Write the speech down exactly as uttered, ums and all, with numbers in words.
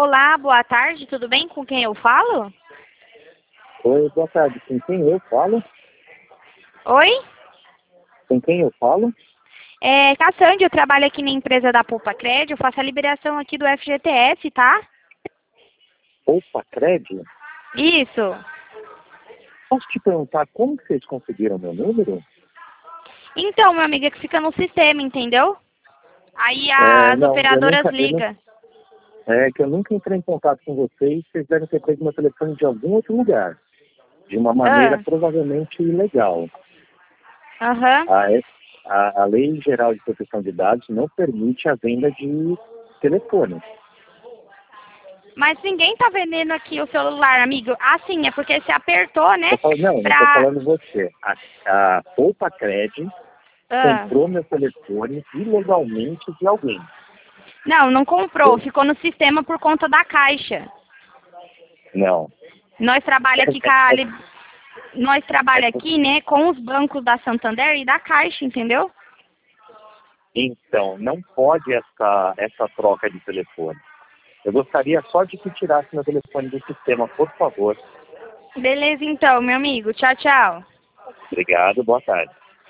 Olá, boa tarde, tudo bem? Com quem eu falo? Oi, boa tarde. Com quem eu falo? Oi? Com quem eu falo? É, Cassandra, eu trabalho aqui na empresa da Poupa Crédito, eu faço a liberação aqui do F G T S, tá? Opa, Crédito? Isso. Posso te perguntar como que vocês conseguiram meu número? Então, meu amigo, é que fica no sistema, entendeu? Aí É, as não, eu operadoras nunca, eu não, ligam. é que eu nunca entrei em contato com vocês, vocês devem ter pego meu telefone de algum outro lugar, de uma maneira Ah, provavelmente ilegal. aham. A, a, a Lei Geral de Proteção de Dados não permite a venda de telefone. Mas ninguém tá vendendo aqui o celular, amigo. Ah, sim, é porque você apertou, né? Tô falando, não, não estou Pra... falando você. A, a Poupa Crédito Ah. comprou meu telefone ilegalmente de alguém. Não, não comprou, ficou no sistema por conta da Caixa. Não. Nós trabalhamos aqui com a... li- Nós É, trabalhamos aqui, né, com os bancos da Santander e da Caixa, entendeu? então, não pode essa, essa troca de telefone. Eu gostaria só de que tirasse meu telefone do sistema, por favor. Beleza, então, meu amigo. Tchau, tchau. Obrigado, boa tarde.